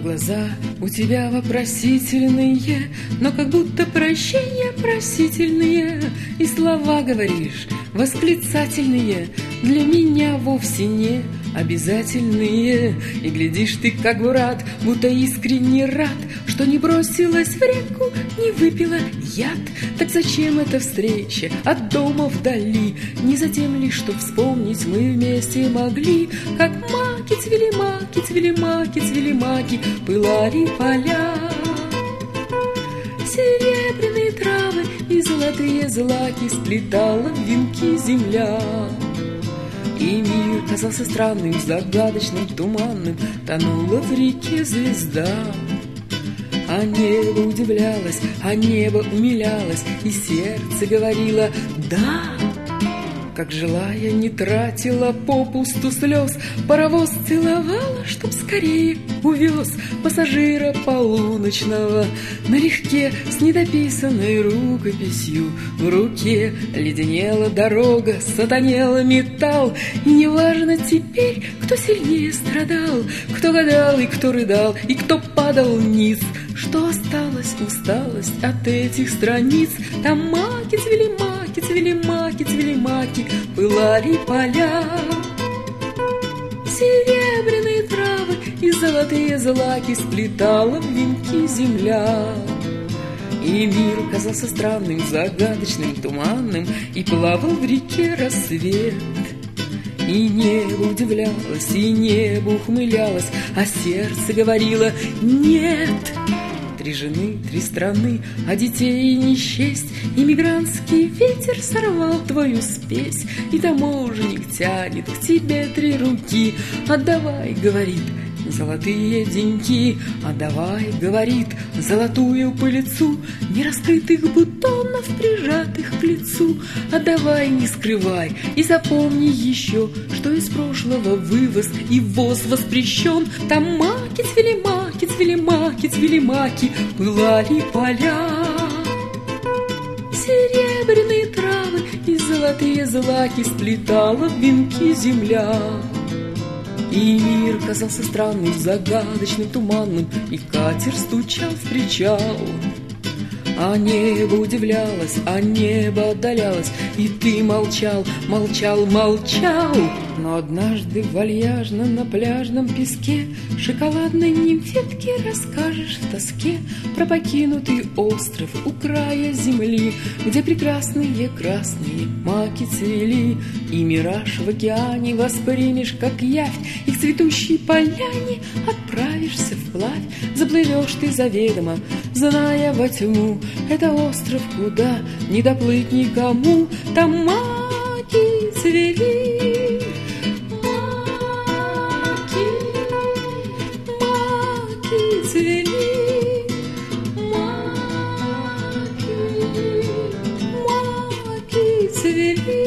глаза у тебя вопросительные, но как будто прощения просительные, и слова говоришь восклицательные, для меня вовсе не обязательные. И глядишь ты, как бы рад, будто искренне рад, что не бросилась в реку, не выпила яд. Так зачем эта встреча от дома вдали? Не за тем ли, что вспомнить мы вместе могли, как маки цвели, маки цвели, маки цвели, маки, пылали поля. Серебряные травы и золотые злаки сплетала в венки земля. И мир казался странным, загадочным, туманным, тонула в реке звезда. А небо удивлялось, а небо умилялось, и сердце говорило «да». Как желая, не тратила попусту слез, паровоз целовала, чтоб скорее увез пассажира полуночного налегке с недописанной рукописью в руке. Леденела дорога, сатанела металл, и неважно теперь, кто сильнее страдал, кто гадал и кто рыдал, и кто падал вниз. Что осталось усталость от этих страниц? Там маки цвели, маки цвели, маки цвели, маки, пылали поля. Серебряные травы и золотые злаки сплетала в венки земля. И мир казался странным, загадочным, туманным, и плавал в реке рассвет. И небо удивлялось, и небо ухмылялось, а сердце говорило «нет». 3 жены, 3 страны, а детей не счесть. Иммигрантский ветер сорвал твою спесь, и таможенник тянет к тебе 3 руки. Отдавай, говорит, золотые деньги, отдавай, говорит, золотую пыльцу нераскрытых бутонов, прижатых к лицу. Отдавай, не скрывай, и запомни еще, что из прошлого вывоз и ввоз воспрещен. Там маки цвели, маки цвели, маки цвели, маки, пылали поля. Серебряные травы и золотые злаки сплетала в венки земля. И мир казался странным, загадочным, туманным, и катер стучал в причал. А небо удивлялось, а небо отдалялось, и ты молчал, молчал, молчал. Но однажды вальяжно на пляжном песке шоколадной нимфетке расскажешь в тоске про покинутый остров у края земли, где прекрасные красные маки цвели. И мираж в океане воспримешь, как явь, и к цветущей поляне отправишься вплавь. Заплывешь ты заведомо, зная во тьму, это остров, куда не доплыть никому. Там маки цвели, маки, маки цвели, маки, маки цвели.